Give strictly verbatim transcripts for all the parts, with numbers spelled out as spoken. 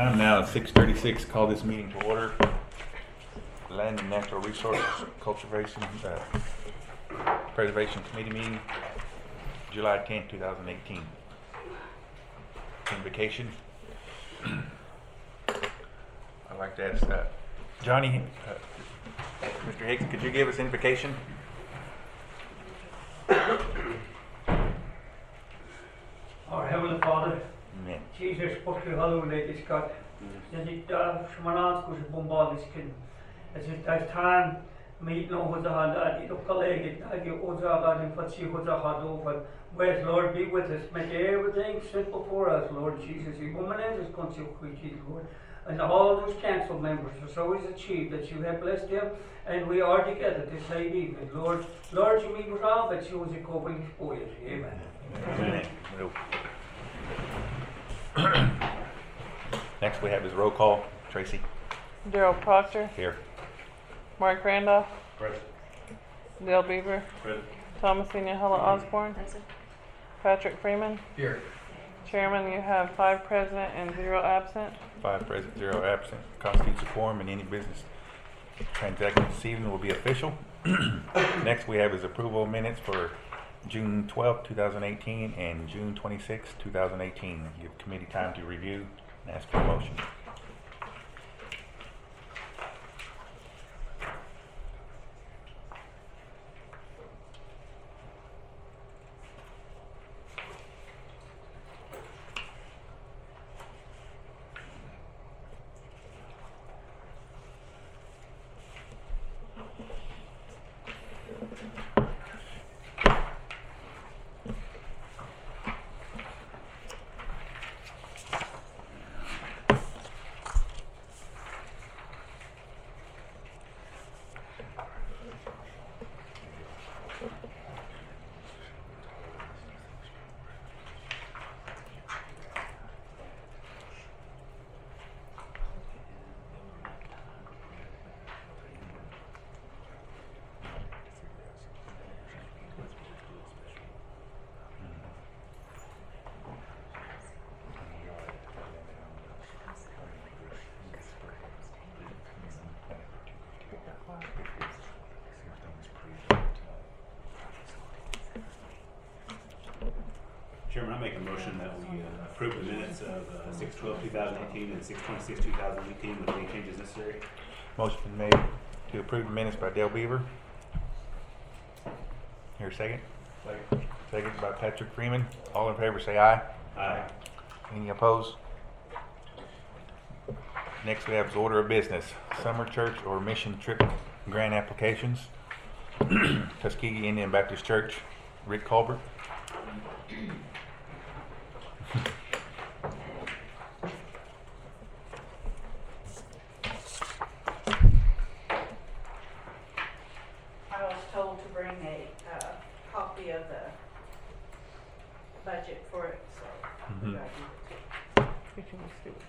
Time now is six thirty-six. Call this meeting to order. Land and Natural Resources Cultivation uh, Preservation Committee meeting, July tenth, two thousand eighteen. Invocation. I'd like to ask uh, Johnny, uh, Mister Hicks, could you give us invocation? Our Heavenly Father, Amen. Jesus, put your hallowed is God. That it does Shmanans goes bombardiskin. As it has time, meet no Hozahada, it of colleague, I give Ozaga and Fatsi Hozahado, but where's Lord be with us, make everything simple for us, Lord Jesus. The woman is consequences, Lord. And all those council members are always achieved that you have blessed them, and we are together this late evening. Lord, Lord, you meet with all, but you was a covering for you. Amen. Amen. Next we have his roll call. Tracy. Daryl Proctor. Here. Mark Randolph. Present. Dale Beaver. Present. Thomasina Hella Osborne. Patrick Freeman. Here. Chairman, you have five present and zero absent. Five present, zero absent. Constitutes a quorum, and any business transacted this evening will be official. Next we have his approval of minutes for June twelfth, two thousand eighteen and June twenty-sixth, two thousand eighteen. Give committee time to review and ask for a motion. Chairman, I make a motion that we uh, approve the minutes of uh, six twelve two thousand eighteen and six twenty-six two thousand eighteen with any changes necessary. Motion been made to approve the minutes by Dale Beaver. Here a second. Second. Second by Patrick Freeman. All in favor say aye. Aye. Any opposed? Next we have is order of business. Summer church or mission trip grant applications. Tuskegee Indian Baptist Church, Rick Colbert. I was told to bring a uh, copy of the budget for it, so. Mhm. You can see it.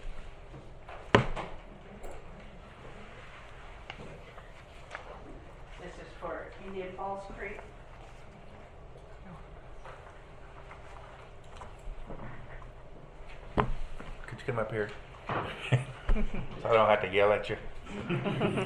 This is for Indian Falls Creek. Could you come up here? So I don't have to yell at you. You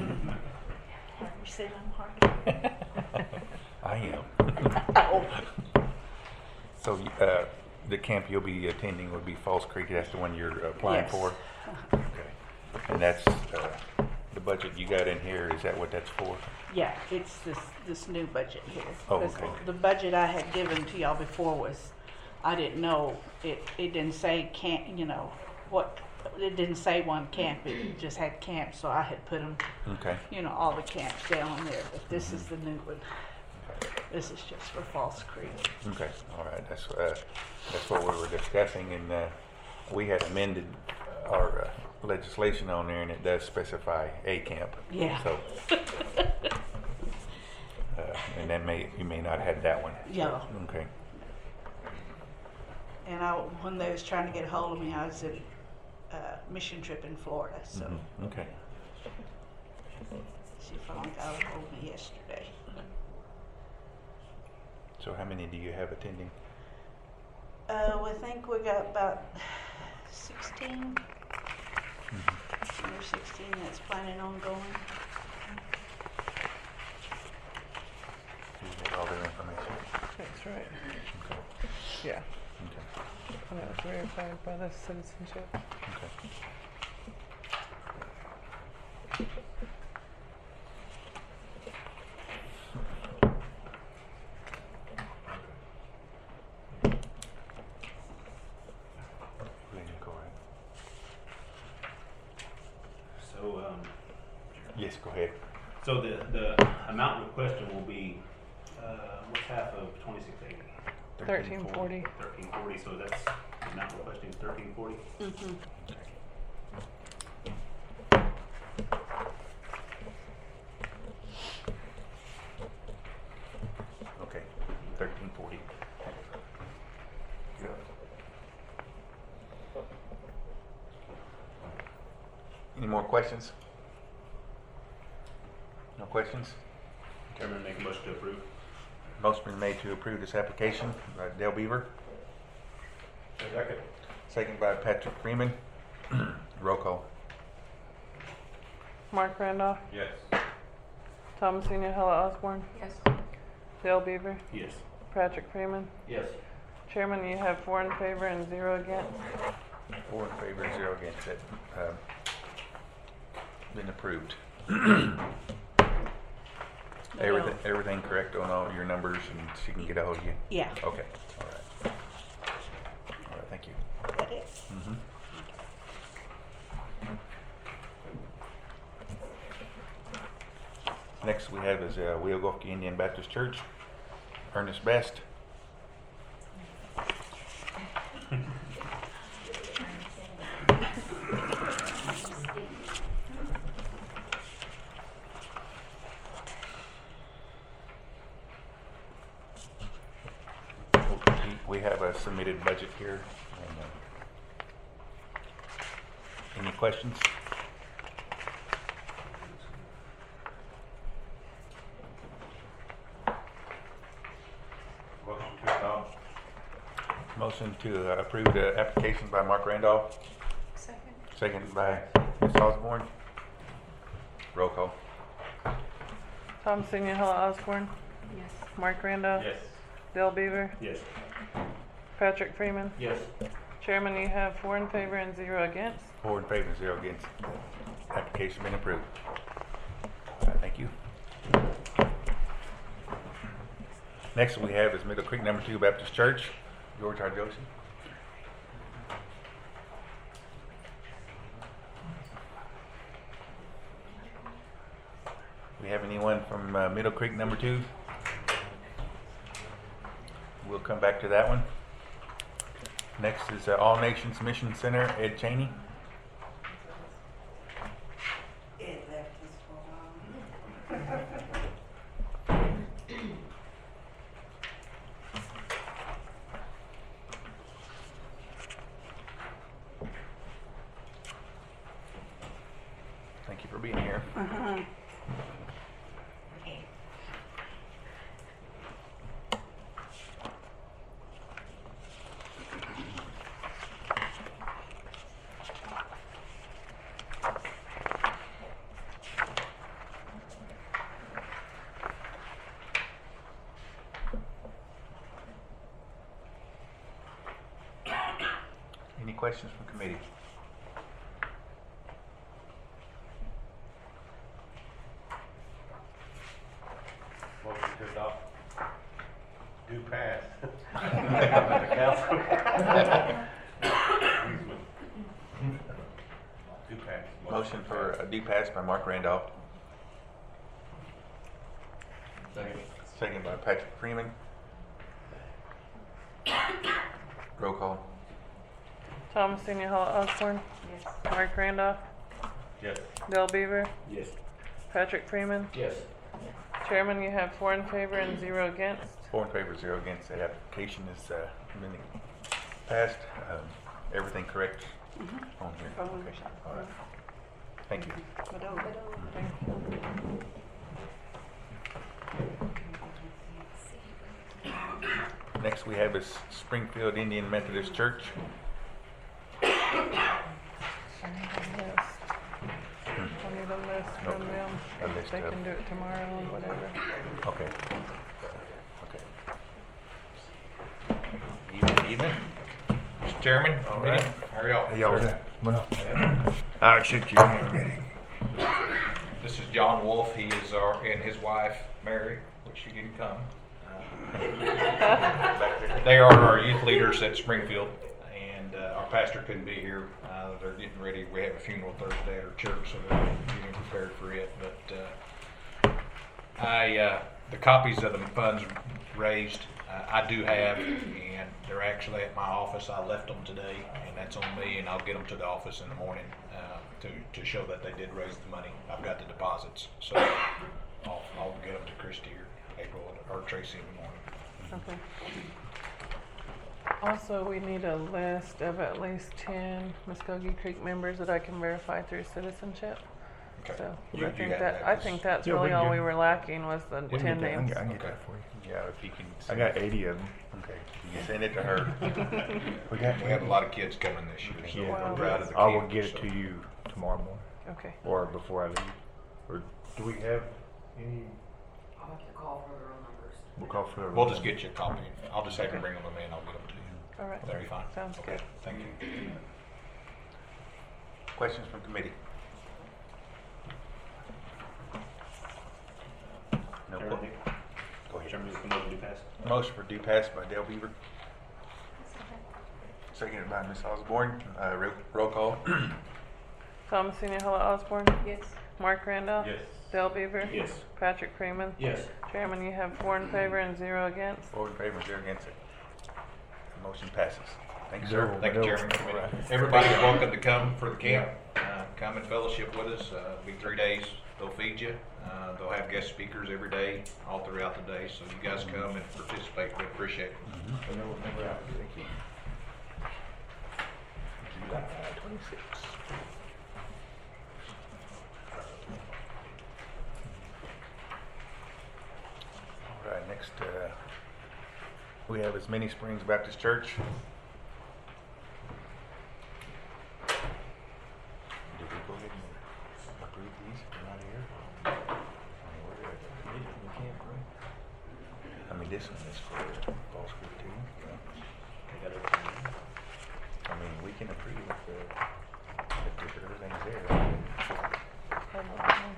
said I'm hard. I am. Oh. So uh, the camp you'll be attending would be Falls Creek. That's the one you're applying Yes. for? Okay. And that's uh, the budget you got in here. Is that what that's for? Yeah, it's this, this new budget here. Oh, This- okay. The budget I had given to y'all before was, I didn't know, it, it didn't say camp, you know, what, it didn't say one camp, it just had camps, so I had put them, Okay. you know, all the camps down in there, but this is the new one. This is just for Falls Creek. Okay. All right. That's uh, that's what we were discussing, and uh, we had amended our uh, legislation on there, and it does specify a camp. Yeah. So, uh, and that may you may not have had that one. Yeah. Okay. And I, when they was trying to get a hold of me, I was in uh, mission trip in Florida, so Mhm. Okay. she finally got a hold of me yesterday. So how many do you have attending? Uh, we think we got about sixteen. number sixteen that's planning on going. You get all their information. That's right. Okay. Yeah. Okay. And it was verified by the citizenship. Okay. Then you go ahead. So, um, Yes, go ahead. so the, the amount requested will be, uh, what's half of twenty-six eighty? Thirteen forty. Thirteen forty, so that's, the amount requesting thirteen forty? Mm-hmm. Okay, thirteen forty. Any more questions? No questions? Chairman, make a motion to approve. Motion been made to approve this application by Dale Beaver, Second. second by Patrick Freeman. Roll call. Mark Randolph, Yes. Thomasina Hella Osborne, Yes. Dale Beaver, Yes. Patrick Freeman. Yes. Chairman, you have four in favor and zero against. Four in favor, zero against it. Um, Been approved. Everything, everything correct on all your numbers, and she can get a hold of you? Yeah, Okay, all right. All right, thank you. that it. Mhm. Next we have is uh, Wheelgulf Indian Baptist Church, Ernest Best. We have a submitted budget here. and, uh, Any questions? Motion to adopt. Motion to uh, approve the application by Mark Randolph, Second. second by Miz Osborne. Roll call. Thomasina Hella Osborne, Yes. Mark Randolph, Yes. Dale Beaver, Yes. Patrick Freeman. Yes. Chairman, you have four in favor and zero against. Four in favor, zero against. Application been approved. All right, thank you. Next we have is Middle Creek Number Two Baptist Church, George R. Josie. We have anyone from uh, Middle Creek Number Two? We'll come back to that one. Next is uh, All Nations Mission Center, Ed Cheney. It left us for a while. Thank you for being here. Uh-huh. Any questions from committee? Motion to adopt. Do pass. The council. Do pass. Motion for a due pass by Mark Randolph, Second. second by Patrick Freeman. Roll call. Thomasina Hella Osborne, Yes. Mark Randolph, Yes. Dale Beaver, Yes. Patrick Freeman. Yes. Chairman, you have four in favor and zero against. Four in favor, zero against. That application is uh, been passed. Um, everything correct on here. On Okay. here. All right. Thank you. But over. Next we have is Springfield Indian Methodist Church. Yes. need a list from them. A list They of- can do it tomorrow or whatever. Okay. Okay. Evening, evening. Mister Chairman, All right. how are y'all? Hey, y'all, Sir? well, I'll shoot you. This is John Wolf. He is our, and his wife, Mary, which she didn't come. Uh, They are our youth leaders at Springfield, and uh, our pastor couldn't be here. Uh, They're getting ready. We have a funeral Thursday at our church, so they're getting prepared for it. But uh, I, uh, the copies of the funds raised, uh, I do have, and they're actually at my office. I left them today, and that's on me, and I'll get them to the office in the morning uh, to, to show that they did raise the money. I've got the deposits, so I'll, I'll get them to Christy or April or Tracy in the morning. Okay. Also, we need a list of at least ten Muskogee Creek members that I can verify through citizenship. Okay. So You- I you think got that, I Chris? think that's Yeah, we really can all get- we were lacking was the We can ten get that. I can names. get- I can get Okay. that for you. Yeah, if you can. I send got it. eighty of them. Okay, you can send it to her. We got. We have a lot of kids coming this year, so Yeah. we're proud of the kids. I will get it so. to you tomorrow morning, Okay. or before I leave. Or do we have any? I'll have to call for their own numbers. We'll call for. We'll just get you a copy. I'll just have you bring them in. I'll get them to you. All right. That'll be fine. Sounds Okay, good. thank you. Questions from committee? No. Chairman, que- Nick? Go ahead. Chairman, just promote to do pass. Motion for due pass by Dale Beaver. Seconded by Miz Osborne. Uh, ro- roll call. Thomasina Hella Osborne, Yes. Mark Randolph. Yes. Dale Beaver. Yes. Patrick Freeman. Yes. Chairman, you have four in favor and zero against. Four in favor, zero against it. The motion passes. Thank you, Zero. sir. Thank you, Whatever. Chairman. Committee. Alright. Everybody's welcome to come for the camp. Uh, come and fellowship with us. Uh, it'll be three days. They'll feed you. Uh, they'll have guest speakers every day, all throughout the day. So you guys come and participate. We appreciate it. Thank you. July twenty-sixth. All right, next, uh, we have is Many Springs Baptist Church. Did we go ahead and approve these? They're not here? I mean, where did I- we didn't- we can't approve? I mean, this one is for Falls Creek too. I mean, we can approve if, uh, if if everything's there. Hold on.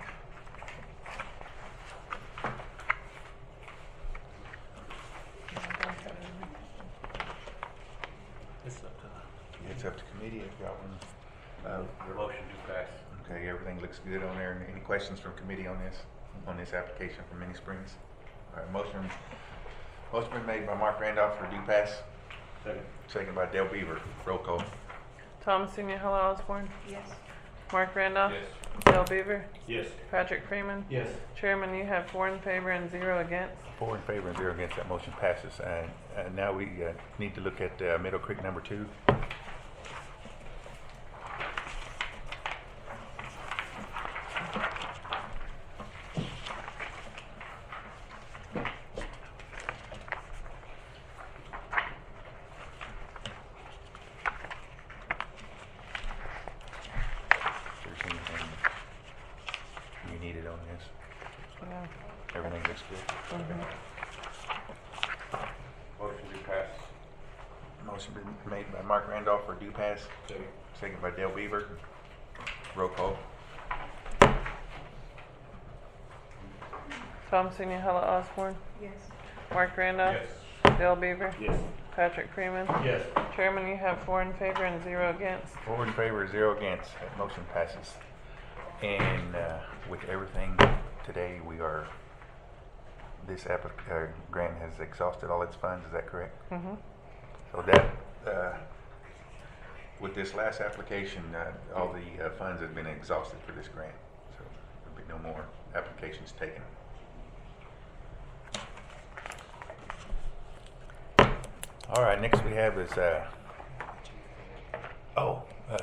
It's up to. It's up to committee. I've got one. Uh, Your motion to pass. Okay, everything looks good on there. Any questions from committee on this, on this application for Many Springs? All right, motion, motion been made by Mark Randolph for due pass, Second. second by Dale Beaver. Roll call. Thomasina Hella Osborne, Yes. Mark Randolph. Yes. Dale Beaver. Yes. Patrick Freeman. Yes. Chairman, you have four in favor and zero against. Four in favor and zero against. That motion passes. And, and now we uh, need to look at uh, Middle Creek number two. If there's anything you needed on this, Yeah. everything looks good. Mhm. Motion to pass. Motion been made by Mark Randolph for due pass, Second. second by Dale Beaver. Roll call. Thomasina Hella Osborne, Yes. Mark Randolph. Yes. Dale Beaver. Yes. Patrick Freeman. Yes. Chairman, you have four in favor and zero against. Four in favor, zero against. That motion passes. And uh, with everything today, we are, this applic- uh, grant has exhausted all its funds, is that correct? Mm-hmm. So that, uh, with this last application, uh, all the uh, funds have been exhausted for this grant. So there'll be no more applications taken. All right, next we have is, uh, oh, uh,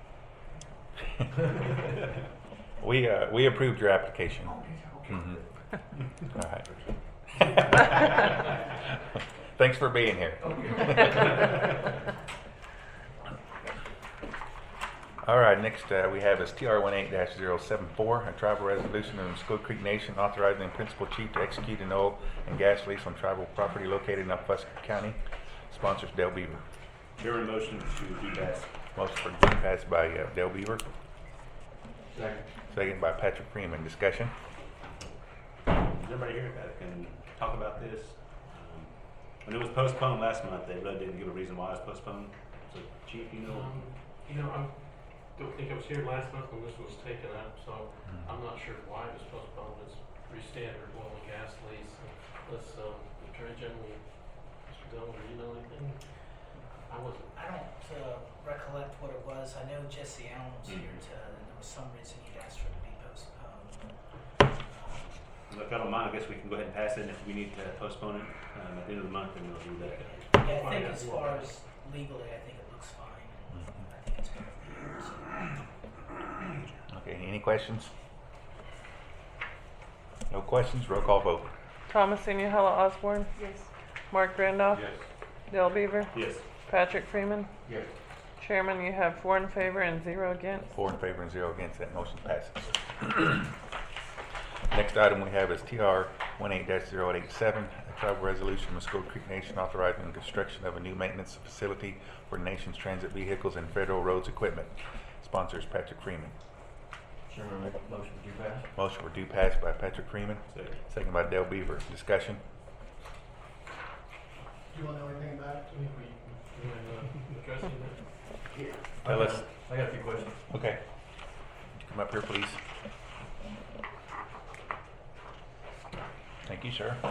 we, uh, we approved your application. Mhm. All right. Thanks for being here. All right, next uh, we have is T R eighteen dash zero seven four, a tribal resolution of the Muskogee Creek Nation authorizing the principal chief to execute an oil and gas lease on tribal property located in Alphaska County. Sponsors Dale Beaver. Chairman, motion to do pass. Motion for do pass by uh, Dale Beaver, Second. second by Patrick Freeman. Discussion? Is everybody here that can talk about this? Um, When it was postponed last month, they really didn't give a reason why it was postponed. So Chief, you know? Um, you know, I don't think I was here last month when this was taken up, so I'm not sure why it was postponed. It's pretty standard oil and gas lease. Unless, um, Attorney General, Mister Dillon, do you know anything? I wasn't. I don't uh, recollect what it was. I know Jesse Allen was here to, and there was some reason he'd asked for it to be postponed. Uh, If I don't mind, I guess we can go ahead and pass it, and if we need to postpone it um, at the end of the month, then we'll do that. yeah, I think as far as legally, I think it looks fine. I think it's good for years. Okay, any questions? No questions, roll call vote. Thomasina Hella Osborne, Yes. Mark Randolph, Yes. Dale Beaver, Yes. Patrick Freeman. Yes. Chairman, you have four in favor and zero against. Four in favor and zero against, that motion passes. Next item we have is T R eighteen dash zero eight seven, a tribal resolution of Muskogee Creek Nation authorizing the construction of a new maintenance facility for the nation's transit vehicles and federal roads equipment. Sponsors Patrick Freeman. Chairman, make a motion to do pass. Motion for do pass by Patrick Freeman, Second. second by Dale Beaver. Discussion? Do you want to know anything about it? Do you mind uh, addressing that? Tell us. I got a few questions. Okay. Come up here, please. Thank you, sir.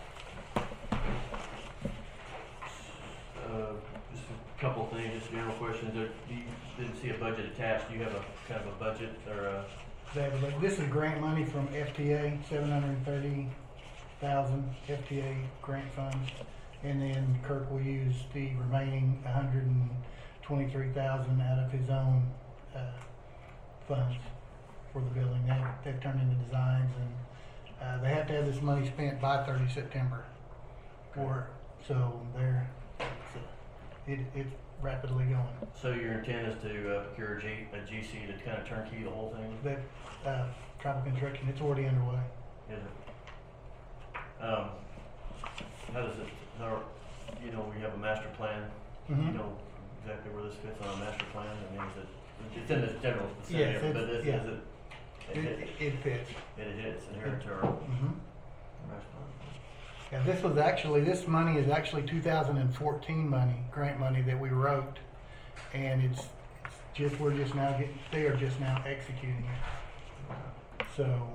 Uh, just a couple of things, just general questions. There, you didn't see a budget attached. Do you have a kind of a budget or a? This is grant money from F T A, seven hundred and thirty thousand F T A grant funds. And then Kirk will use the remaining one hundred and twenty-three thousand out of his own, uh, funds for the building. They, they've turned into designs and, uh, they have to have this money spent by thirty September. Or, so they're, it's, it, it's rapidly going. So your intent is to uh, procure a G, a G C to kind of turnkey the whole thing? That, uh, tribal construction, it's already underway. Is it? Um, how does it, how, you know, we have a master plan. You Mhm. know exactly where this fits on a master plan? I mean, is it, it's in this general Yes, vicinity, but it's- is, yeah. is it? It, It, it fits. it, it hits inherent to our Mm-hmm. master plan. Yeah, this was actually, this money is actually two thousand fourteen money, grant money that we wrote. And it's, it's just, we're just now getting, they are just now executing it. So,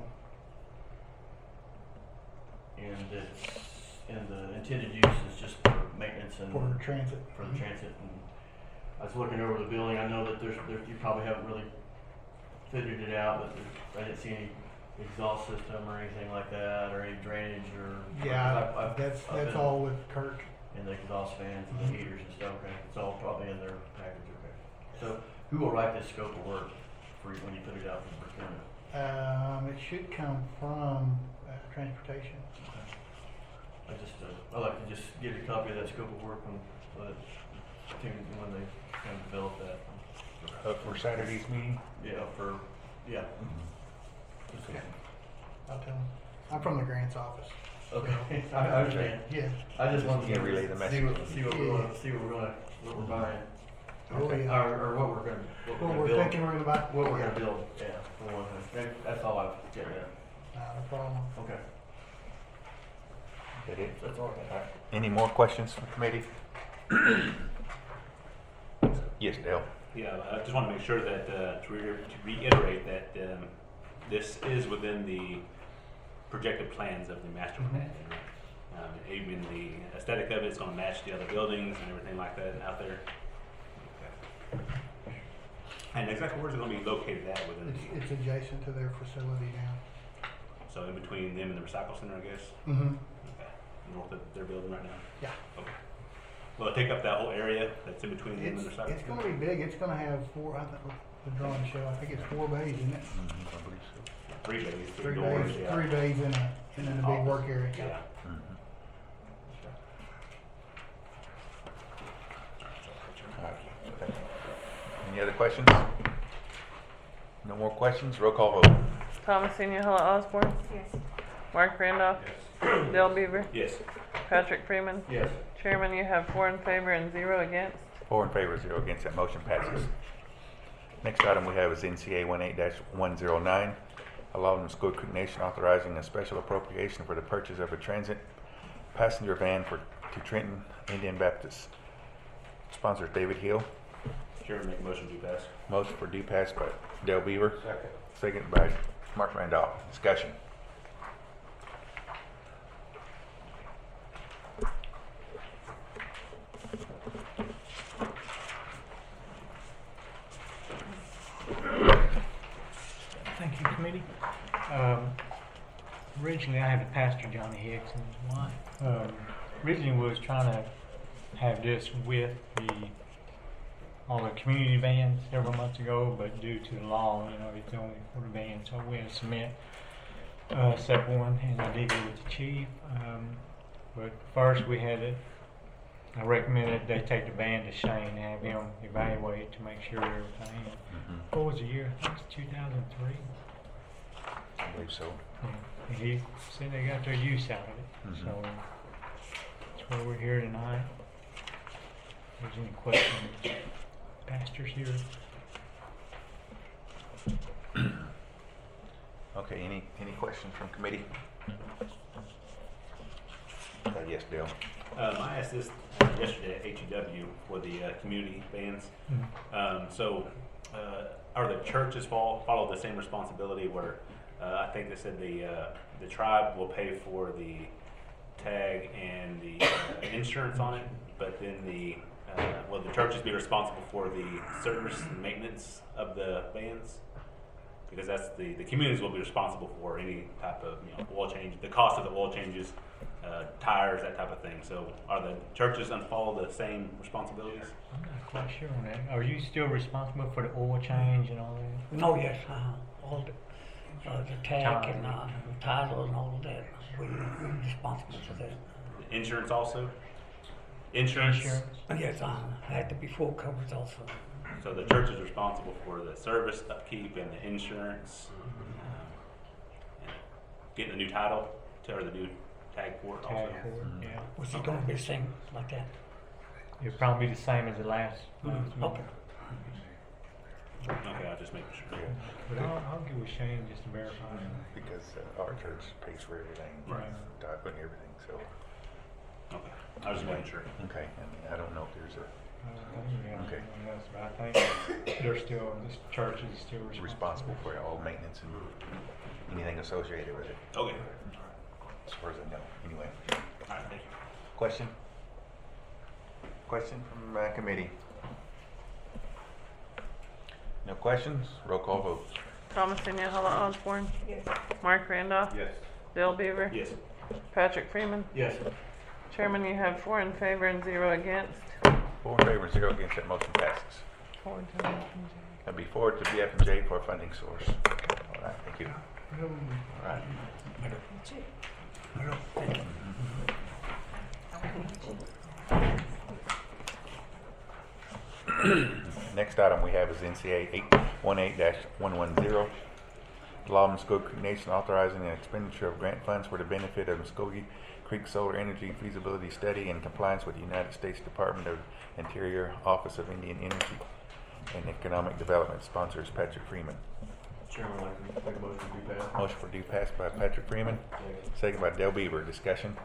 And it's, and the intended use is just for maintenance and for transit. for the transit. And I was looking over the building. I know that there's, there, you probably haven't really figured it out, but there's, I didn't see any exhaust system or anything like that, or any drainage or. Yeah, I've- I've- that's, I've that's been- all with Kirk. And the exhaust fans and Mhm. the heaters and stuff. Okay, it's all probably in their package. Okay. So who will write this scope of work for you when you put it out for procurement? Um, it should come from, uh, transportation. I just, uh, I like to just get a copy of that scope of work when, uh, to- when they kind of develop that. Up for Saturday's meeting? Yeah, for, yeah. Yeah. I'll tell him. I'm from the grants office. Okay, I I understand. Yeah. I just wanted Yeah, to relay the see what, message. see what we're gonna, see what we're gonna, what we're buying. Oh, yeah. Or, or what we're gonna, what we're What gonna we're build. thinking we're gonna buy. What we're gonna build, yeah, for one thing. That- That's all I was getting at. Not a problem. Okay. That it? That's all I got. Any more questions from committee? Yes, Dale. Yeah, I just want to make sure that, uh, to re- to reiterate that um, this is within the projected plans of the master plan. Um, even the aesthetic of it is going to match the other buildings and everything like that out there. Okay. And exactly where's it going to be located at within It's, the, it's adjacent to their facility now. so in between them and the recycle center, I guess? Mm-hmm. Okay. North of their building right now? Yeah. Okay. Will it take up that whole area that's in between them and It's, the recycle it's center? gonna be big. It's gonna have four, I think, the drawing show, I think it's four bays, isn't it? Three bays, three Three doors, bays, yeah. three bays in a, in a big Office. work area. Yeah. All right. Okay. Any other questions? No more questions? Roll call vote. Thomasina Hilla Osborne, Yes. Mark Randolph, Dale Beaver, Yes. Patrick Freeman. Yes. Chairman, you have four in favor and zero against. Four in favor, zero against. That motion passes. Next item we have is N C A eighteen dash one oh nine, allowing School Creek Nation authorizing a special appropriation for the purchase of a transit passenger van for to Trenton Indian Baptist. Sponsor David Hill. Chairman, make a motion to pass. Motion for due pass by Dale Beaver. Second. Second by Mark Randolph. Discussion. Thank you, committee. Um, originally, I have the pastor, Johnny Hicks, and his wife. Um, originally, we was trying to have this with the all the community bands several months ago, but due to the law, you know, it's only for the band, so we had to submit uh, step one, and I did it with the chief. Um, but first, we had it. I recommended they take the band to Shane and have him evaluate to make sure everything. Mm-hmm. What was the year? I think it's two thousand three. I believe so. Yeah. He said they got their use out of it. Mhm. So that's why we're here tonight. If there's any questions, pastors here. Okay, any, any questions from committee? Uh, yes, Bill. Um, I asked this uh, yesterday at H E W for the uh, community bands. Mhm. Um, so, uh, are the churches follow, follow the same responsibility where uh, I think they said the uh, the tribe will pay for the tag and the uh, insurance on it, but then the uh, will the churches be responsible for the service and maintenance of the bands? Because that's the the communities will be responsible for any type of you know oil change, the cost of the oil changes, uh, tires, that type of thing. So are the churches going to follow the same responsibilities? I'm not quite sure on that. Are you still responsible for the oil change and all that? No, yes, uh, all the, uh, the tag and, uh, title and all of that, we, we're responsible for that. Insurance also? Insurance? Insurance? Yes, uh, had to be full coverage also. So the church is responsible for the service, upkeep, and the insurance, um, and getting the new title, to, or the new tag for it also. Tag for it, yeah. Which is gonna be the same like that. It'll probably be the same as the last. Mm, okay. Okay, I'll just make sure. Yeah. But I'll, I'll get with Shane just to verify. Because uh, our church pays for everything, Right. dive and everything, so. Okay, I was just making sure. Okay, I mean, I don't know if there's a Okay. Okay. But I think they're still, this church is still responsible. responsible for all maintenance and anything associated with it, Okay. as far as I know, anyway. All right, thank you. Question? Question from uh, committee? No questions? Roll call vote. Thomasina Hilla Osborne, Yes. Mark Randolph, Yes. Dale Beaver, Yes. Patrick Freeman. Yes. Chairman, you have four in favor and zero against. Four in favor, zero against, that motion passes. Four to F and J. That'll be forward to B F and J for a funding source. All right, thank you. All right. Next item we have is N C A eight one eight dash one one zero. Law of Muskogee Creek Nation authorizing an expenditure of grant funds for the benefit of Muskogee Creek Solar Energy Feasibility Study in compliance with the United States Department of Interior Office of Indian Energy and Economic Development. Sponsors Patrick Freeman. Chairman, I'd like to make a motion to do pass. Motion for due pass by Patrick Freeman, second by Dale Beaver. Discussion.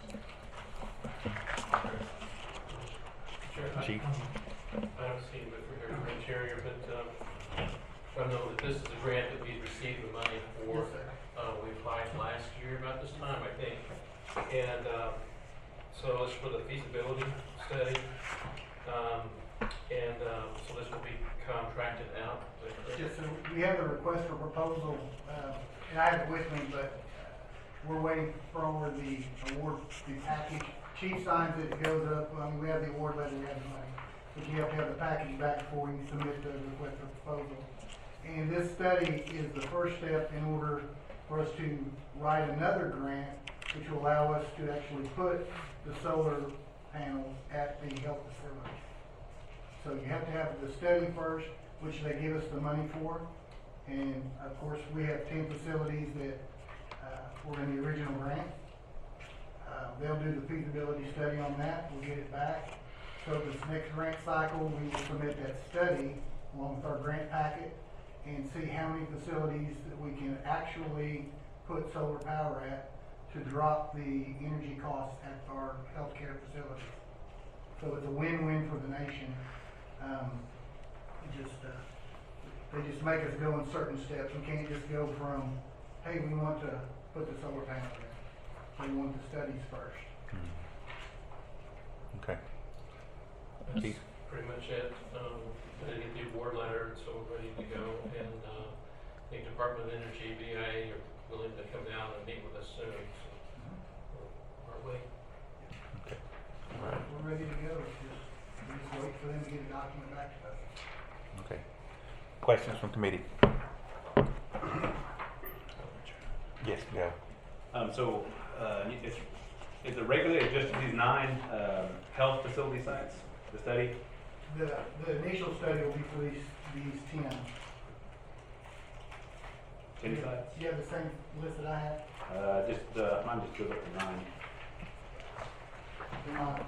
Sure, I- Chief? I don't see it for here, Rich area, but, um, I know that this is a grant that we received the money for. Uh, we applied last year about this time, I think. And, um, so it's for the feasibility study. Um, and, um, so this will be contracted out. Is that correct? Yes, so we have a request for proposal, uh, and I have it with me, but we're waiting for the award, the package. Chief signs it, it goes up, um, we have the award letter, we have the money. But you have to have the package back before you submit the request for proposal. And this study is the first step in order for us to write another grant, which will allow us to actually put the solar panels at the health facility. So you have to have the study first, which they give us the money for, And of course, we have ten facilities that uh, were in the original grant. Uh, they'll do the feasibility study on that, we'll get it back. So this next grant cycle, we will submit that study along with our grant packet and see how many facilities that we can actually put solar power at to drop the energy costs at our healthcare facilities. So it's a win-win for the nation. Um, it just, uh, they just make us go in certain steps. We can't just go from, hey, we want to put the solar panel in. We want the studies first. Okay. That's Keith? pretty much it. Um, I did get the award letter, so we're ready to go. And uh, I think Department of Energy, B I A, are willing to come down and meet with us soon. So we're on our way. Okay. All right. We're ready to go. It's just, we just wait for them to get a document back to us. Okay. Questions from committee? Yes, go. Um, so, uh, is, is it regulated just to these nine, um, health facility sites, the study? The, the initial study will be for these, these ten. Ten sites? You have the same list that I have? Uh, just, uh, mine just goes up to nine. They're not there.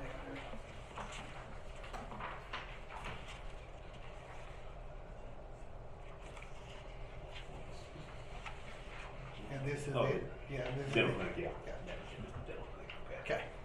And this is Oh, it. Yeah, this is dental it. clinic, yeah. Yeah. Dental clinic, okay. Okay.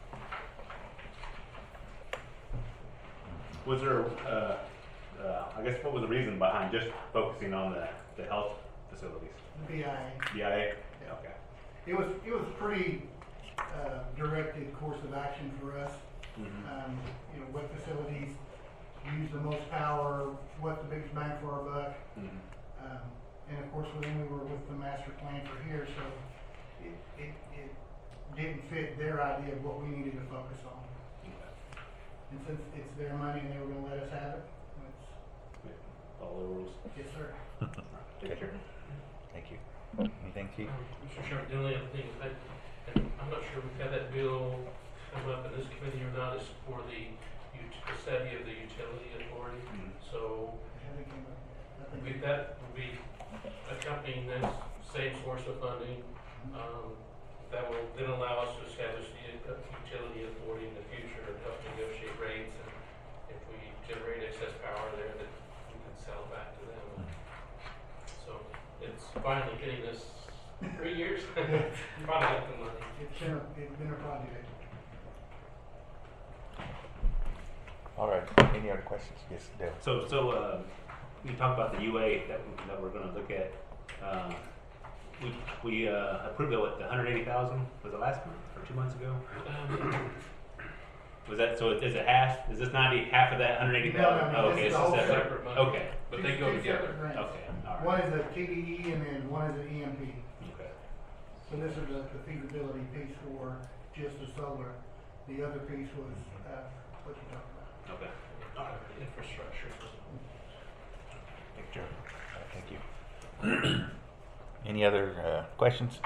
Was there, uh, uh, I guess, what was the reason behind just focusing on the, the health facilities? B I A. B I A? Yeah. Okay. It was, it was a pretty, uh, directed course of action for us. Mhm. Um, you know, what facilities use the most power, what the biggest bang for our buck. Mhm. Um, and of course, within we were with the master plan for here, so it, it, it didn't fit their idea of what we needed to focus on. And since it's their money and they were gonna let us have it, it's, All the rules. yes, sir. Take care. Thank you. Anything, Keith? Um, Mister Chairman, the only other thing, I, and I'm not sure we've had that bill come up in this committee or not, is for the, ut- the study of the utility authority. Mhm. So Haven't came up yet. I think we, that will be accompanying this same source of funding. Um, that will then allow us to establish the uh, utility authority in the future and help negotiate rates. And if we generate excess power there, that we can sell back to them. So it's finally getting this three years. Finally got the money. It's been a, it's been a project. All right. Any other questions? Yes, Dale. So, so, uh, you talked about the U A that, we- that we're gonna look at. Um, we, we, uh, approved it with the hundred eighty thousand, was it last month or two months ago? Um, Was that, so is it half, is this ninety, half of that hundred eighty thousand? No, no, no, Okay, this is it's a whole a separate. separate money. Okay, But Two- they go two together. separate grants. okay, all right. One is a T D E and then one is an E M P. Okay. So this is the, the feasibility piece for just the solar. The other piece was, uh, what you talking about. Okay. uh, infrastructure. Thank you. All right, thank you. Any other uh, questions?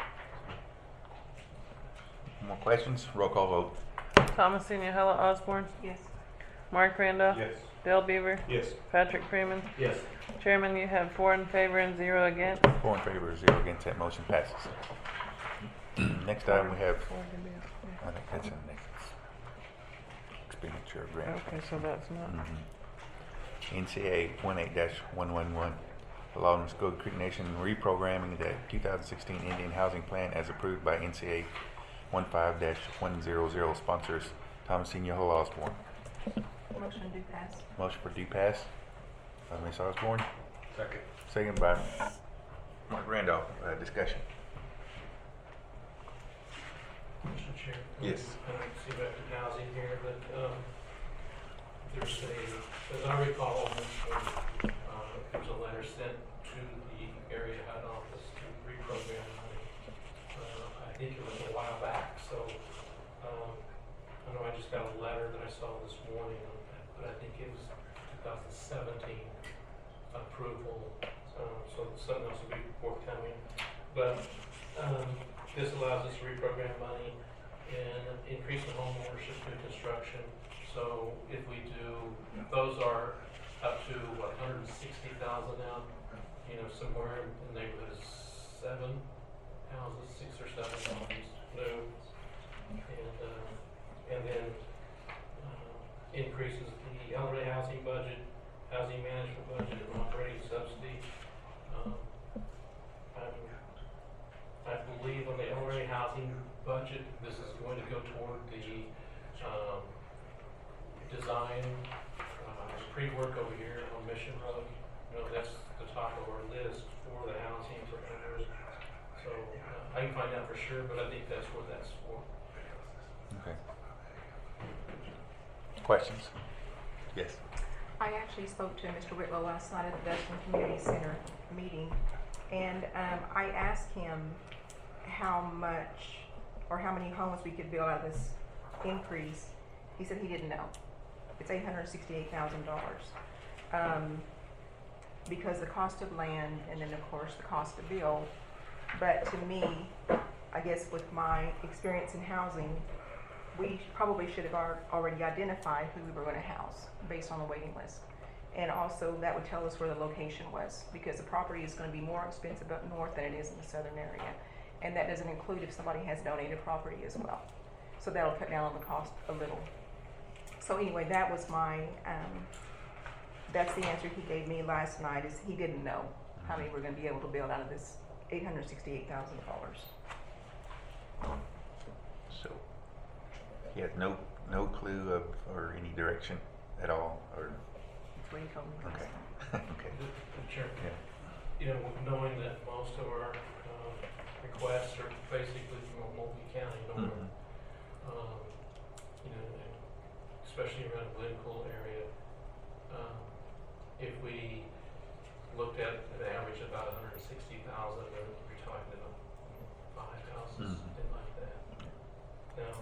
More questions? Roll call vote. Thomasina Hella Osborne, Yes. Mark Randolph, Yes. Dale Beaver, Yes. Patrick Freeman. Yes. Chairman, you have four in favor and zero against. Four in favor, zero against. That motion passes. Next item we have, Four to be- I think that's in the next expenditure of grant. Okay, so that's not. Mhm. N C A eighteen one one one, allowing Muskogee Creek Nation reprogramming the two thousand sixteen Indian Housing Plan as approved by N C A fifteen one hundred, sponsors Thomasina Hull Osborne. Motion do pass. Motion for do pass by Miz Osborne, Second. second by Mark Randolph. Uh, discussion. Mister Chair. Yes. I don't see Doctor Dowsey here, but, um, there's a, as I recall, when, uh, there was a letter sent to the area head office to reprogram money. Uh, I think it was a while back, so, um, I know I just got a letter that I saw this morning on that, but I think it was two thousand seventeen approval, um, so something else will be forthcoming. But, um, this allows us to reprogram money and increase the home ownership through construction. So if we do, those are up to what, one hundred sixty thousand now you know, somewhere in the neighborhood of seven houses, six or seven homes, new. And, uh, and then, uh, increases the elderly housing budget, housing management budget, and operating subsidy. Um, I'm, I believe on the elderly housing budget, this is going to go toward the, um, design, uh, pre-work over here on Mission Road. You know, that's the top of our list for the housing for elders. So, uh, I can find out for sure, but I think that's what that's for. Okay. Questions? Yes. I actually spoke to Mister Whitlow last night at the Dustin Community Center meeting, and um, I asked him how much or how many homes we could build out of this increase. He said he didn't know. It's eight hundred sixty-eight thousand dollars. Um, because the cost of land and then of course the cost to build. But to me, I guess with my experience in housing, we probably should have al- already identified who we were going to house based on the waiting list. And also that would tell us where the location was, because the property is going to be more expensive up north than it is in the southern area. And that doesn't include if somebody has donated property as well. So that'll cut down on the cost a little. So anyway, that was my, um, that's the answer he gave me last night, is he didn't know how many we're going to be able to build out of this eight hundred sixty-eight thousand dollars. So he has no no clue of or any direction at all, or That's what he told me last okay. night. Okay. Sure. Yeah. You know, knowing that most of our uh, requests are basically from Multnomah County, north, Mhm. um, you know, and especially around the Glencoe area, um, if we looked at an average of about one hundred sixty thousand, then we're talking about five houses, Mhm. something like that. Now,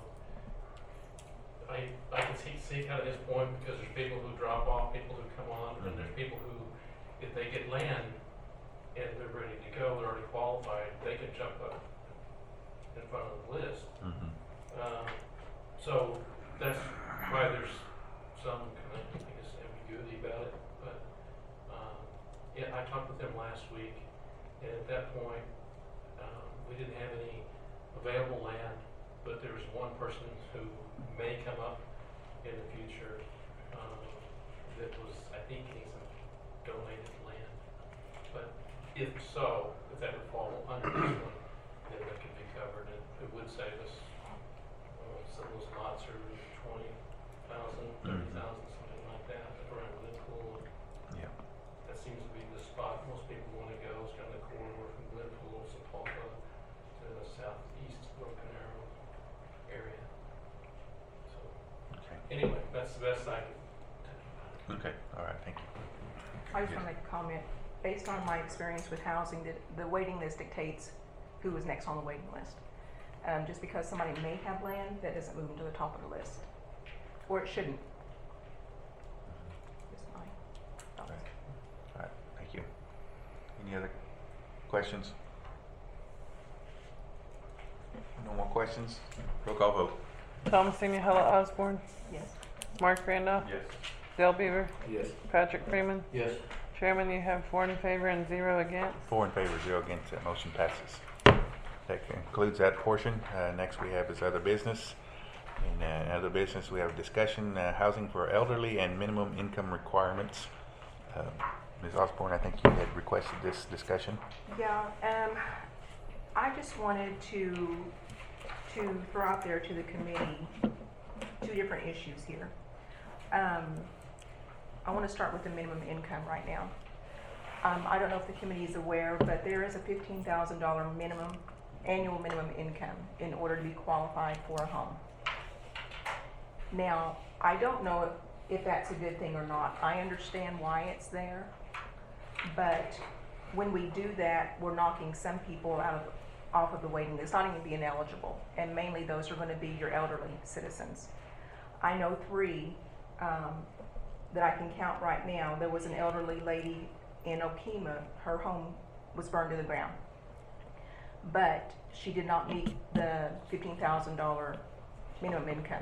I I can see, see kind of his point, because there's people who drop off, people who come on, and there's people who, if they get land and they're ready to go, they're already qualified, they can jump up in front of the list. Mhm. Um, so that's why there's some kind of, I guess, ambiguity about it. But um, yeah, I talked with them last week, and at that point, um, we didn't have any available land, but there was one person who may come up in the future um, that was, I think, getting some donated land. But if so, if that would fall under this one, then that could be covered, and it would save us. Uh, some of those lots are twenty thousand, thirty thousand, something like that, around Glenpool. Yeah. That seems to be the spot most people want to go. It's kind of the corridor from Glenpool, Sapulpa, to the southeast Broken Arrow area. So, Okay. anyway, that's the best I can tell you about it. Okay. All right. Thank you. I just want to make a comment. Based on my experience with housing, the, the waiting list dictates who is next on the waiting list. Um, just because somebody may have land, that doesn't move them to the top of the list. Or it shouldn't. Just my thoughts. Right. All right. Thank you. Any other questions? No more questions? Roll call vote. Thomasina Hella Osborne, Yes. Mark Randolph, Yes. Dale Beaver, Yes. Patrick Freeman. Yes. Chairman, you have four in favor and zero against. Four in favor, zero against. That motion passes. That concludes that portion. Uh, next we have is other business. In uh, other business, we have discussion, uh, housing for elderly and minimum income requirements. Uh, Miz Osborne, I think you had requested this discussion. Yeah, um, I just wanted to, to throw out there to the committee two different issues here. Um, I want to start with the minimum income right now. Um, I don't know if the committee is aware, but there is a fifteen thousand dollars minimum, annual minimum income in order to be qualified for a home. Now, I don't know if, if that's a good thing or not. I understand why it's there, but when we do that, we're knocking some people out of, off of the waiting list, not even being eligible, and mainly those are going to be your elderly citizens. I know three um, that I can count right now. There was an elderly lady in Okemah, her home was burned to the ground, but she did not meet the fifteen thousand dollars minimum income.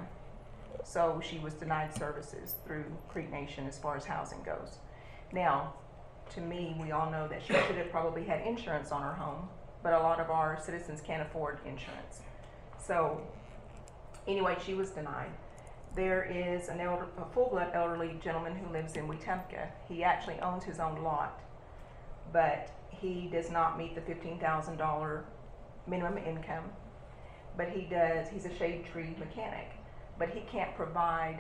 So she was denied services through Creek Nation as far as housing goes. Now, to me, we all know that she should have probably had insurance on her home, but a lot of our citizens can't afford insurance. So anyway, she was denied. There is an elder, a full-blood elderly gentleman who lives in Wetumpka. He actually owns his own lot, but he does not meet the fifteen thousand dollars minimum income. But he does, he's a shade tree mechanic, but he can't provide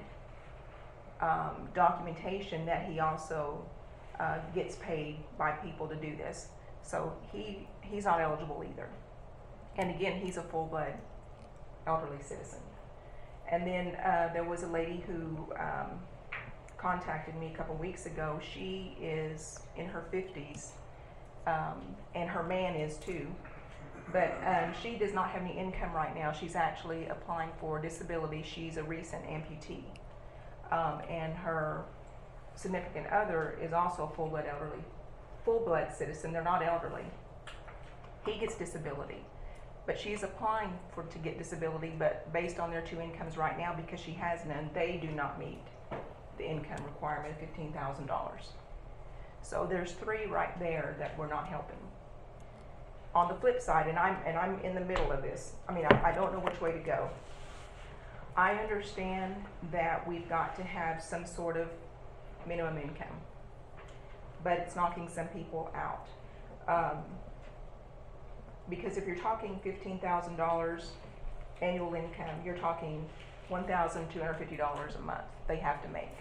um, documentation that he also uh, gets paid by people to do this. So he, he's not eligible either. And again, he's a full-blood elderly citizen. And then uh, there was a lady who um, contacted me a couple weeks ago. She is in her fifties, um, and her man is too. But um, she does not have any income right now. She's actually applying for disability. She's a recent amputee. Um, and her significant other is also a full-blood elderly, full-blood citizen. They're not elderly. He gets disability. But she's applying for to get disability, but based on their two incomes right now, because she has none, they do not meet the income requirement of fifteen thousand dollars. So there's three right there that we're not helping. On the flip side, and I'm and I'm in the middle of this. I mean, I, I don't know which way to go. I understand that we've got to have some sort of minimum income, but it's knocking some people out. Um, Because if you're talking fifteen thousand dollars annual income, you're talking one thousand two hundred fifty dollars a month they have to make.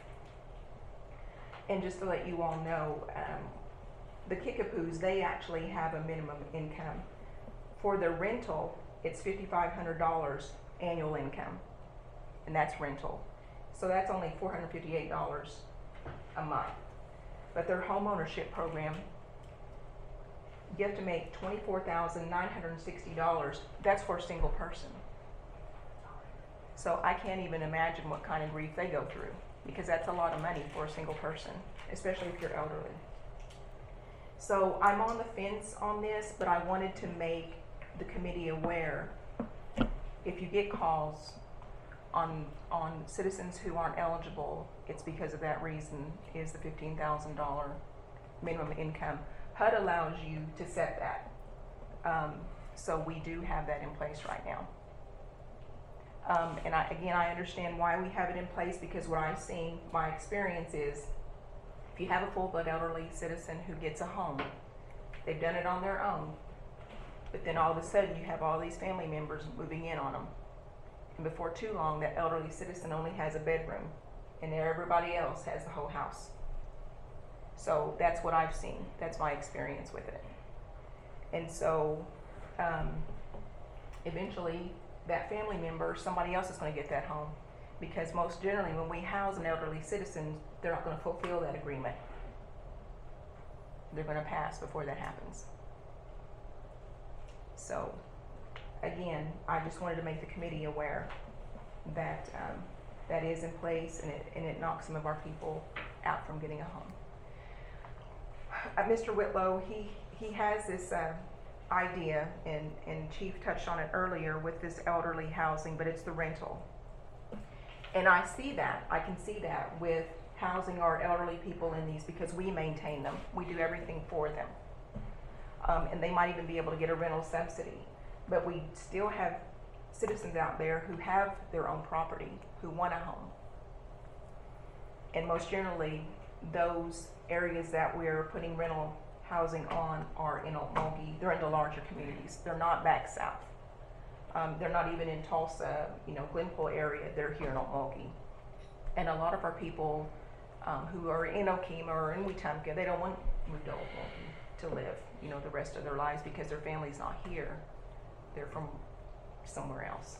And just to let you all know, um, the Kickapoos, they actually have a minimum income. For their rental, it's five thousand five hundred dollars annual income, and that's rental. So that's only four hundred fifty-eight dollars a month. But their home ownership program, you have to make twenty-four thousand nine hundred sixty dollars. That's for a single person. So I can't even imagine what kind of grief they go through, because that's a lot of money for a single person, especially if you're elderly. So I'm on the fence on this, but I wanted to make the committee aware. If you get calls on on citizens who aren't eligible, it's because of that reason, is the fifteen thousand dollars minimum income. H U D allows you to set that. Um, so we do have that in place right now. Um, and I, again, I understand why we have it in place, because what I've seen, my experience is, if you have a full-blood elderly citizen who gets a home, they've done it on their own, but then all of a sudden you have all these family members moving in on them. And before too long, that elderly citizen only has a bedroom, and everybody else has the whole house. So that's what I've seen. That's my experience with it. And so um, eventually that family member, somebody else is going to get that home, because most generally when we house an elderly citizen, they're not going to fulfill that agreement. They're going to pass before that happens. So again, I just wanted to make the committee aware that um, that is in place, and it, and it knocks some of our people out from getting a home. Uh, Mister Whitlow, he, he has this uh, idea, and, and Chief touched on it earlier with this elderly housing, but it's the rental. And I see that, I can see that with housing our elderly people in these, because we maintain them. We do everything for them. Um, and they might even be able to get a rental subsidy. But we still have citizens out there who have their own property, who want a home. And most generally, those areas that we're putting rental housing on are in Okmulgee. They're in the larger communities. They're not back south. Um, they're not even in Tulsa, you know, Glenpool area. They're here in Okmulgee. And a lot of our people um, who are in Okemah or in Wetumpka, they don't want to move to Okmulgee to live, you know, the rest of their lives, because their family's not here. They're from somewhere else.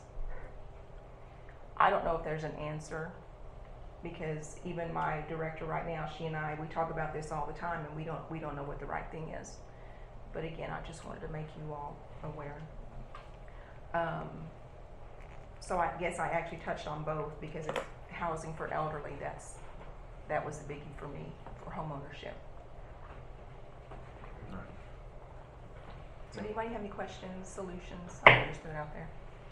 I don't know if there's an answer, because even my director right now, she and I, we talk about this all the time, and we don't we don't know what the right thing is. But again, I just wanted to make you all aware. Um, so I guess I actually touched on both, because it's housing for elderly. That's that was the biggie for me for home ownership. Right. So anybody have any questions, solutions? I'll just throw it out there.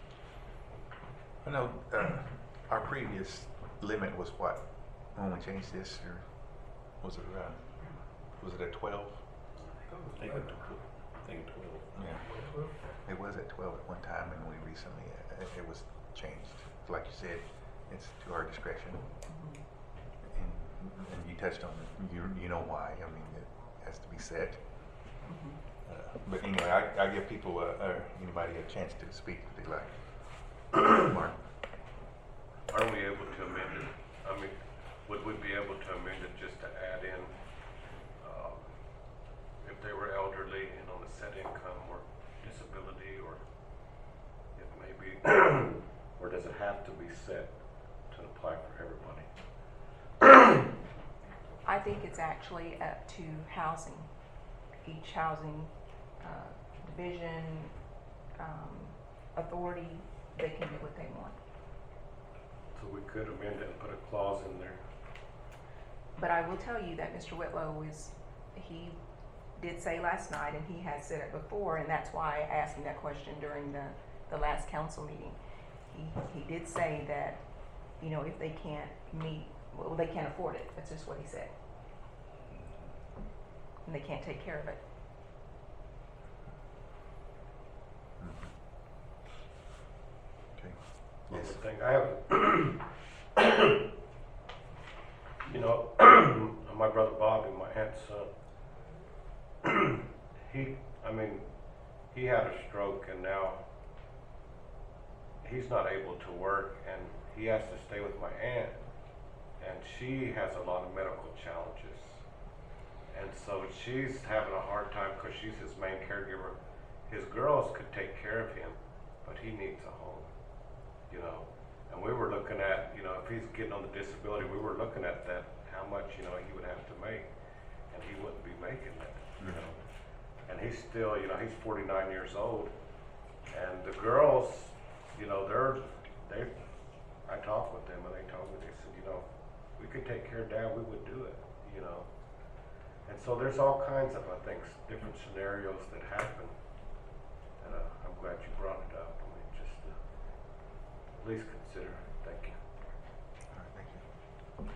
I know uh, our previous limit was what when we changed this, or was it uh, was it at twelve? I think it- I think twelve. Yeah. It was at twelve at one time, and we recently, uh, it, it was changed. Like you said, it's to our discretion. And, and you touched on it, you, you know why, I mean, it has to be set. Uh, but anyway, I, I give people, uh, uh, anybody a chance to speak if they like. Mark? Are we able to amend it? I mean, would we be able to amend it just to add in, um, if they were elderly and on a set income or disability, or if maybe, or does it have to be set to apply for everybody? I think it's actually up to housing. Each housing uh, division, um, authority, they can do what they want. So we could amend it and put a clause in there. But I will tell you that Mister Whitlow is, he did say last night, and he has said it before, and that's why I asked him that question during the, the last council meeting. He, he did say that, you know, if they can't meet, well, they can't afford it. That's just what he said. And they can't take care of it. Okay. One Yes. more thing, I have, you know, my brother Bobby, my aunt's son, he, I mean, he had a stroke and now he's not able to work and he has to stay with my aunt, and she has a lot of medical challenges. And so she's having a hard time because she's his main caregiver. His girls could take care of him, but he needs a home, you know. And we were looking at, you know, if he's getting on the disability, we were looking at that, how much, you know, he would have to make, and he wouldn't be making that, you know. And he's still, you know, he's forty-nine years old, and the girls, you know, they're, they, I talked with them and they told me, they said, you know, we could take care of Dad, we would do it, you know. And so there's all kinds of, I think, different scenarios that happen. And uh, I'm glad you brought it up. I mean, just uh, at least consider it. Thank you. All right, thank you.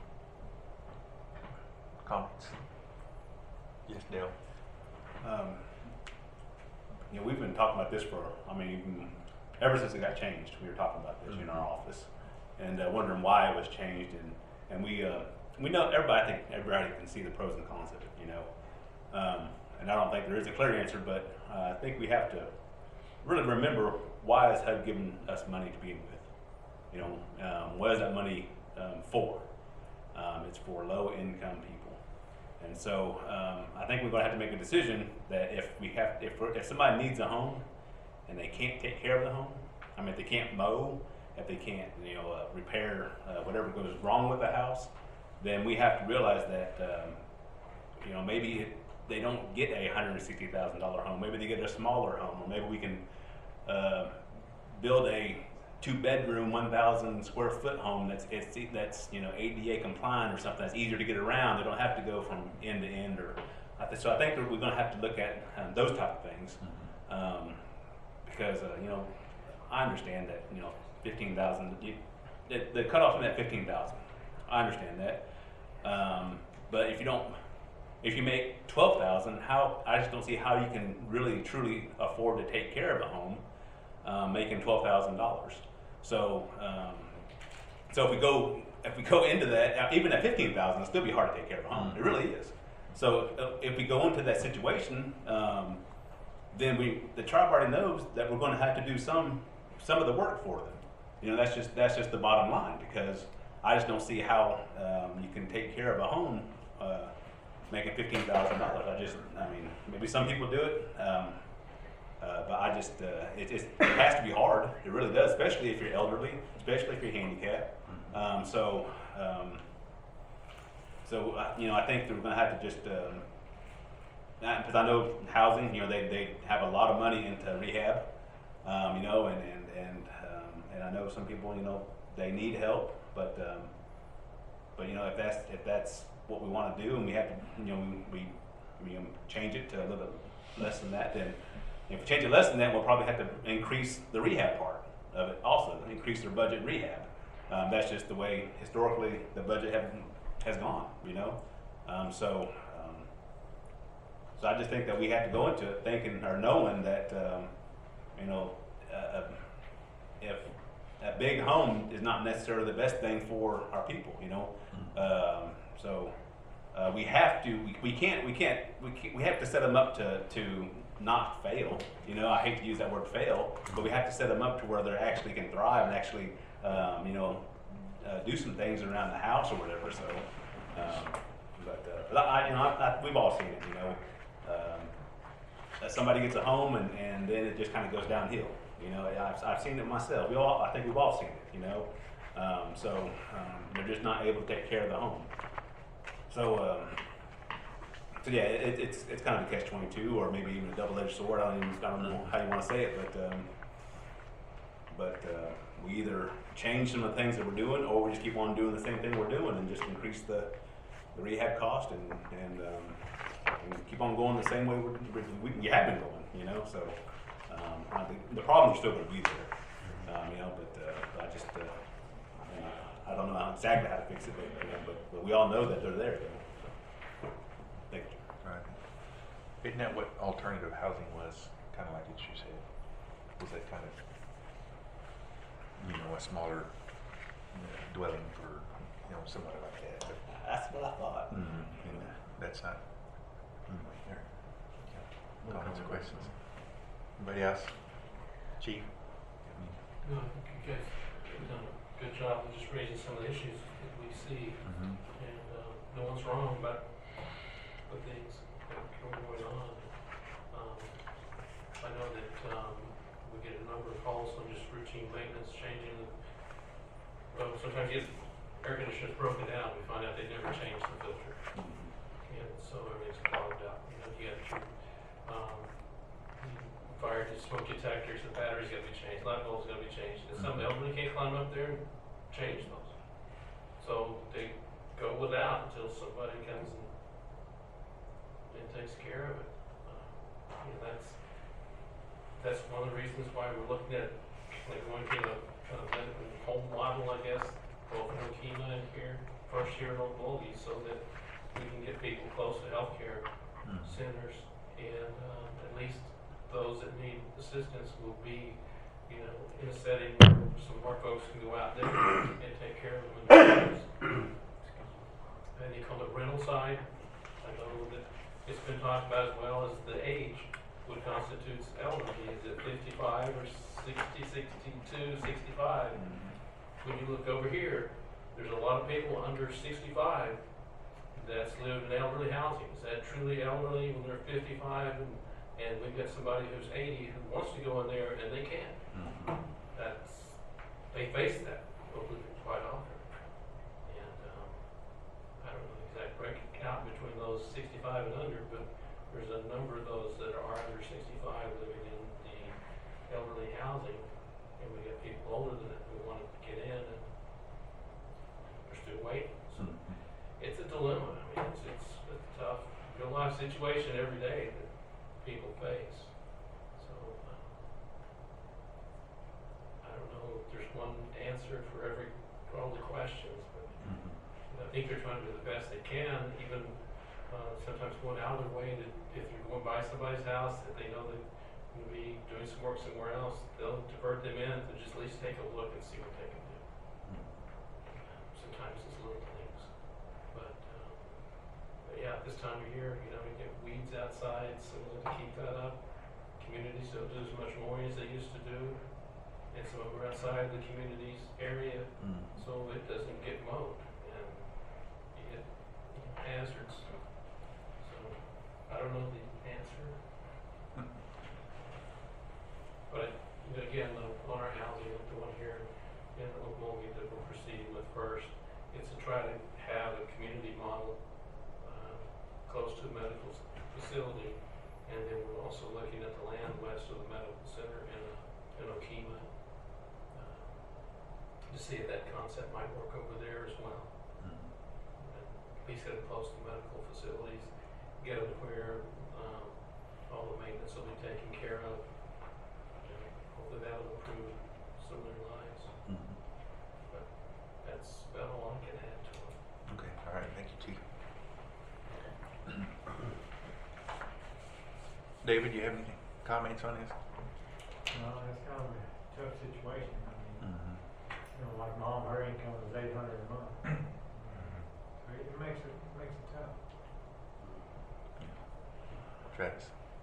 Comments? Yes, Dale? Um, you know, we've been talking about this for, I mean, even ever since it got changed, we were talking about this in our office, and uh, wondering why it was changed. And and we uh, we know everybody. I think everybody can see the pros and cons of it. You know, um, and I don't think there is a clear answer, but uh, I think we have to really remember, why is H U D giving us money to begin with? You know, um, what is that money um, for? Um, it's for low-income people. And so um, I think we're going to have to make a decision that if we have, if, we're, if somebody needs a home and they can't take care of the home, I mean, if they can't mow, if they can't, you know, uh, repair uh, whatever goes wrong with the house, then we have to realize that, um, you know, maybe it, they don't get a one hundred sixty thousand dollar home. Maybe they get a smaller home, or maybe we can uh, build a two-bedroom, one thousand square foot home that's it's, that's you know A D A compliant or something that's easier to get around. They don't have to go from end to end. Or so I think that we're going to have to look at um, those type of things, um, because uh, you know I understand that you know fifteen thousand. The, the cutoff in that fifteen thousand. I understand that, um, but if you don't, if you make twelve thousand, how I just don't see how you can really truly afford to take care of a home, um, making twelve thousand dollars. So, um, so if we go if we go into that, even at fifteen thousand, it'll still be hard to take care of a home. It really is. So uh, if we go into that situation, um, then we the tribe already knows that we're going to have to do some some of the work for them. You know, that's just that's just the bottom line, because I just don't see how um, you can take care of a home uh, making fifteen thousand dollars. I just, I mean, maybe some people do it, um, uh, but I just, uh, it, it, it has to be hard. It really does, especially if you're elderly, especially if you're handicapped. Um, so, um, so uh, you know, I think that we're going to have to just, because um, I know housing, you know, they, they have a lot of money into rehab, um, you know, and and and um, and I know some people, you know, they need help. But um, but you know, if that's if that's what we want to do, and we have to, you know, we, we you know, change it to a little bit less than that, then if we change it less than that, we'll probably have to increase the rehab part of it also, increase their budget in rehab. Um, that's just the way historically the budget have, has gone, you know. Um, so um, so I just think that we have to go into it thinking or knowing that, um, you know, uh, if a big home is not necessarily the best thing for our people, you know. Um, so uh, we have to, we, we can't, we can't, we can't, we have to set them up to to not fail. You know, I hate to use that word fail, but we have to set them up to where they actually can thrive and actually, um, you know, uh, do some things around the house or whatever. So, um, but, uh, but I, you know, I, I, we've all seen it. You know, um, that somebody gets a home and, and then it just kind of goes downhill. You know, I've, I've seen it myself. We all, I think we've all seen it. You know, um, so um, they're just not able to take care of the home. So, um, so yeah, it, it's it's kind of a catch twenty-two, or maybe even a double-edged sword. I don't even, I don't know how you want to say it, but um, but uh, we either change some of the things that we're doing, or we just keep on doing the same thing we're doing and just increase the, the rehab cost and and, um, and keep on going the same way we're, we, we have been going. You know, so um, I think the problems are still going to be there. Um, you know, but uh, I just uh, you know, I don't know how exactly how to fix it, but, you know, but, but we all know that they're there. Though. Thank you. Right. Isn't that what alternative housing was? Kind of like what you said. Was that kind of, you know, a smaller you know, dwelling for, you know, somebody like that? But, That's what I thought. mm, you know, that's not. Mm, there. Yeah. Comments or questions? Anybody else? Chief? No, I think you guys have done a good job of just raising some of the issues that we see, Mm-hmm. and uh, no one's wrong about the things that are going on. Um, I know that um, we get a number of calls on just routine maintenance, changing the, well, sometimes you get air conditioners broken down, we find out they never changed the filter, and so everything's clogged up. You know, you got your um, fire smoke detectors, the batteries got to be changed, light bulbs got to be changed, and some elderly can't climb up there and change those. So they go without until somebody comes and, and takes care of it. Uh, you know, that's that's one of the reasons why we're looking at like going to a, a medical home model, I guess, both in Okima and here, first here in Oglesby, so that we can get people close to healthcare Mm. centers, and um, at least those that need assistance will be, you know, in a setting where some of our folks can go out there and take care of them. And, and you call it rental side. I know that it's been talked about as well as the age, what constitutes elderly. Is it fifty-five or sixty, sixty-two, sixty-five? When you look over here, there's a lot of people under sixty-five that's lived in elderly housing. Is that truly elderly when they're fifty-five and And we've got somebody who's eighty who wants to go in there and they can't. Mm-hmm. That's, they face that quite often. And um, I don't know the exact breakout between those sixty-five and under, but there's a number of those that are under sixty-five living in the elderly housing. And we got people older than that who want to get in and they're still waiting. So Mm-hmm. it's a dilemma. I mean, it's, it's a tough real life situation every day that people face. So uh, I don't know if there's one answer for every for all the questions, but Mm-hmm. I think they're trying to do the best they can, even uh, sometimes going out of their way to, if you're going by somebody's house that they know they're going to be doing some work somewhere else, they'll divert them in to just at least take a look and see what they can do. Sometimes it's little things, but, um, but yeah, at this time of year, you know, you get weeds outside, someone's to keep that up. Communities don't do as much mowing as they used to do, and some of them are outside the community's area, Mm. so it doesn't get mowed, and you get you know, hazards. So I don't know the answer, but you know, again, the, on our housing, the one here in Oklahoma that we're proceeding with first, it's to try to have a community model uh, close to a medical facility, and then we're also looking at the land west of the medical center in, uh, in Okima uh, to see if that concept might work over there as well. Mm. And at least get it close to medical facilities, get it where um, all the maintenance will be taken care of, and hopefully that will improve some of their lives. Mm-hmm. But that's about all I can add to it. Okay, all right, thank you, Chief. David, you have any comments on this? No, that's kind of a tough situation. I mean, Mm-hmm. you know, like mom, her income is eight hundred a month. So it makes it, makes it tough. Travis?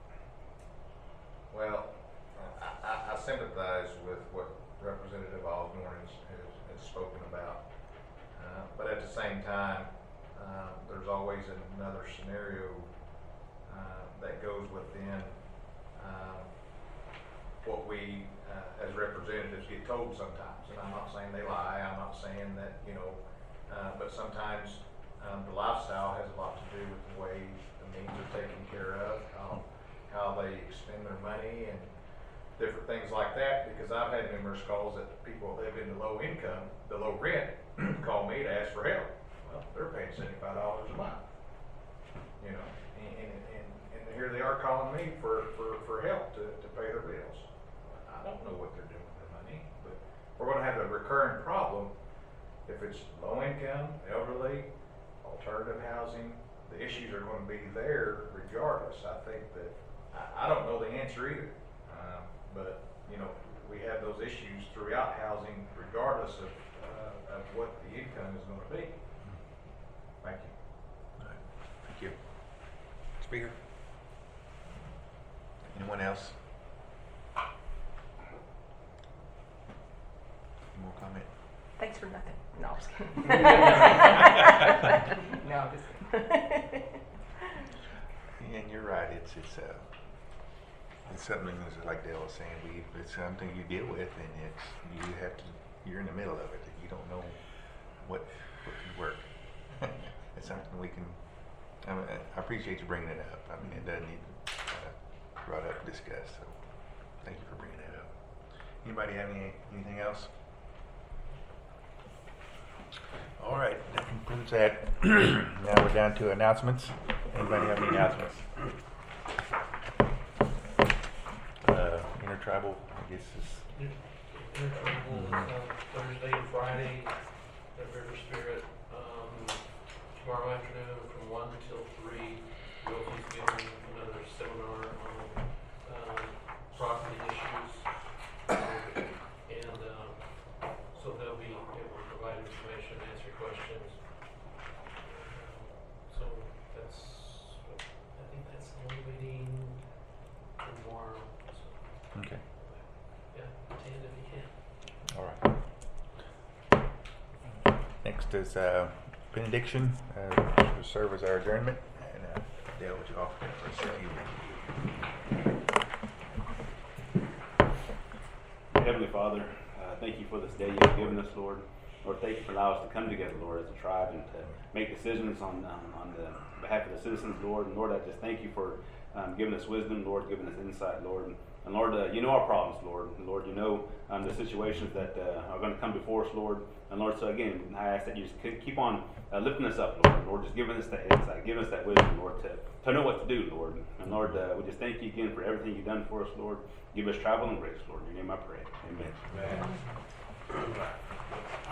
Well, I, I, I sympathize with what Representative Osborne has, has, has spoken about. Uh, but at the same time, uh, there's always another scenario uh, that goes within um, what we uh, as representatives get told sometimes. And I'm not saying they lie, I'm not saying that, you know, uh, but sometimes um, the lifestyle has a lot to do with the way the means are taken care of, how, how they expend their money and different things like that, because I've had numerous calls that people that live in the low income, the low rent, call me to ask for help. Well, they're paying seventy-five dollars a month, you know, and, and, and, and here they are calling me for, for, for help to, to pay their bills. I don't know what they're doing with their money, but we're gonna have a recurring problem if it's low income, elderly, alternative housing. The issues are gonna be there regardless. I think that, I, I don't know the answer either. Um, but, you know, we have those issues throughout housing regardless of, uh, of what the income is going to be. Thank you. All right. Thank you. Speaker? Anyone else? Any more comment? Thanks for nothing. No, I'm just kidding. No, I'm just kidding. And you're right, it's, it's, uh, it's something that's like Dale was saying, we, it's something you deal with and it's, you have to, you're in the middle of it, you don't know what, what can work. It's something we can, I, mean, I appreciate you bringing it up. I mean, it does need uh, brought up and discussed, so thank you for bringing that up. Anybody have any, anything else? All right, that concludes that. Now we're down to announcements. Anybody have any announcements? Uh, intertribal, I guess is. Intertribal, uh, Thursday and Friday at River Spirit. Um, tomorrow afternoon from one till three, we'll be giving another seminar on um, property issues. Um, and um, so they'll be able to provide information, answer questions. Um, so that's, I think that's the only meeting tomorrow. So, Okay. yeah, attend if you can. All right. Next is uh, benediction, uh, to serve as our adjournment. And uh, Dale, would you offer that for us this evening? Heavenly Father, uh, thank you for this day you've given us, Lord. Lord, thank you for allowing us to come together, Lord, as a tribe and to make decisions on um, on the behalf of the citizens, Lord. And Lord, I just thank you for um, giving us wisdom, Lord, giving us insight, Lord. And Lord, uh, you know our problems, Lord. And Lord, you know um, the situations that uh, are going to come before us, Lord. And Lord, so again, I ask that you just keep on uh, lifting us up, Lord. Lord, just giving us that insight, giving us that wisdom, Lord, to, to know what to do, Lord. And Lord, uh, we just thank you again for everything you've done for us, Lord. Give us travel and grace, Lord. In your name I pray. Amen. Amen.